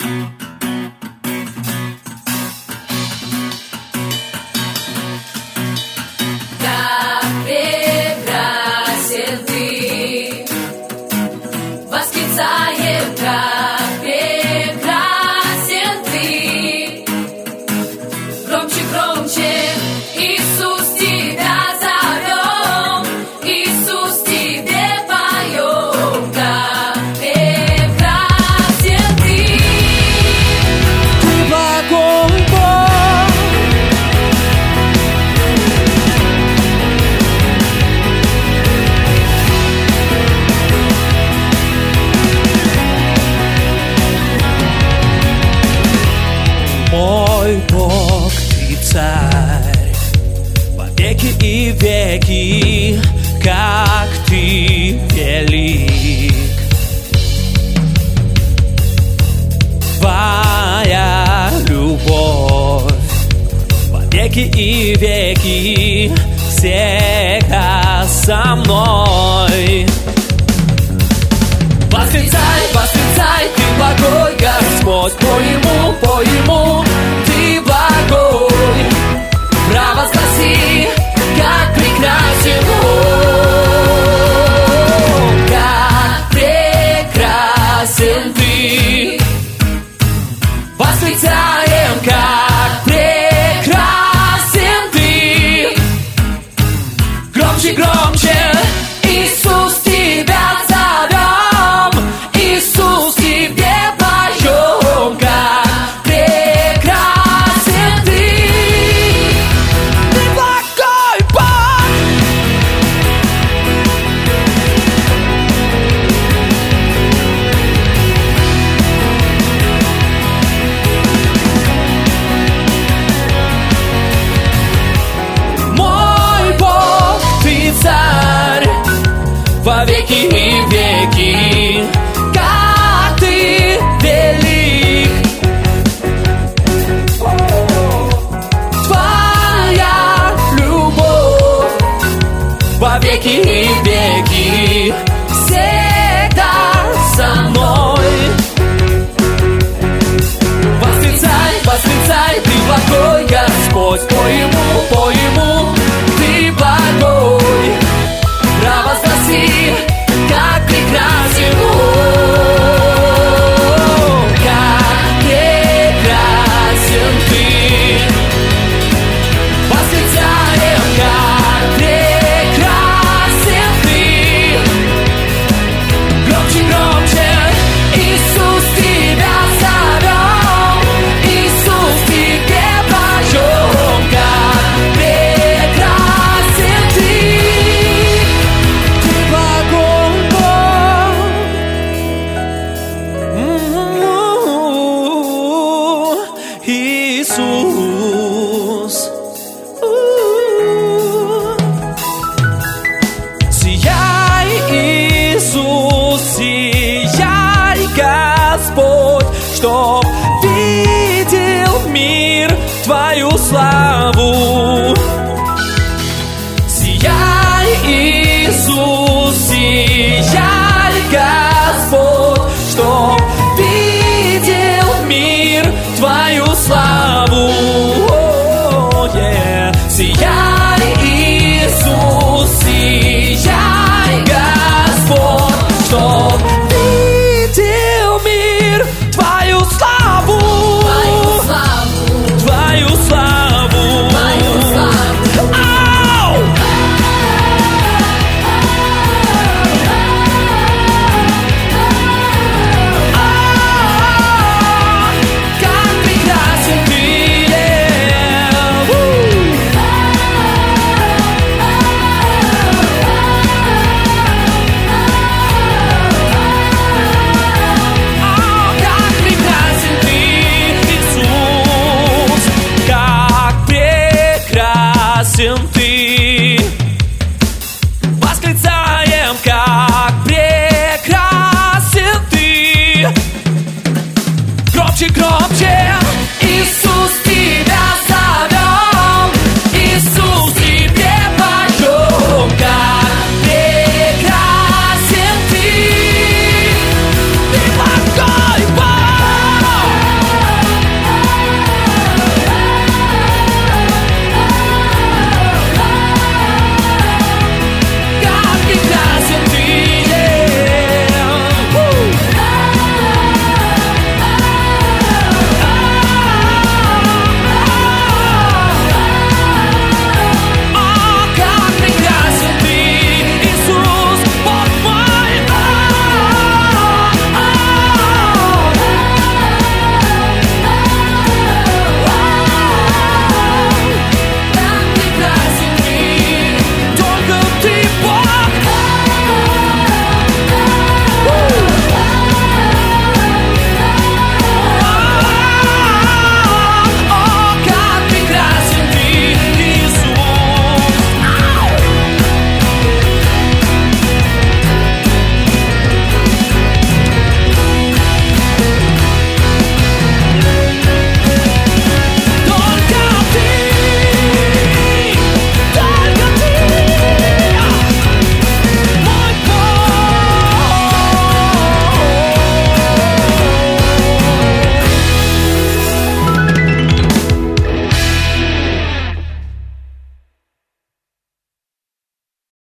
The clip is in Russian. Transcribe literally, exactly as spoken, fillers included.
Восклицаем, как прекрасен Ты. Громче, громче, Иисус, Тебя зовем, Иисус, Тебе поем, как прекрасен Ты. Ты благой Бог. Мой Бог, Ты царь, во веки и веки, как Ты велик. Твоя любовь во веки и веки всегда со мной. Восклицай, восклицай, Ты благой Господь, по Ему, по Ему Ты благой. Провозгласи, как прекрасен Он, как прекрасен Ты. Восклицаем, как прекрасен Ты. Громче, громче, Иисус, Тебя зовем, Иисус, Тебе поем, как прекрасен Ты. Ты благой Бог. Мой Бог, Ты царь во веки и веки, как Ты велик. Твоя любовь во веки и веки всегда со мной. Восклицай, восклицай, Ты благой Господь, по Ему, по Ему Ты благой. Провозгласи, как прекрасен Он, как прекрасен Ты. Восклицаем, как прекрасен Ты. Громче, громче, Иисус, Тебя зовем, Иисус, Тебе поем, как прекрасен Ты. Ты благой Бог. М-м-м. Иисус. У-у-у. Сияй, Иисус, сияй, Господь, чтоб видел мир Твою славу. Сияй, Иисус, сияй, Господь, чтоб видел мир Твою славу. О, yeah. Сияй, Иисус, сияй, Господь, чтоб видел мир Твою славу. Твою славу, Твою славу. Твою славу. Ау! А, как прекрасен Ты, yeah. У. А, как прекрасен Ты, Иисус, как прекрасен Ты. Восклицаем, как прекрасен Ты. Громче, громче, Иисус,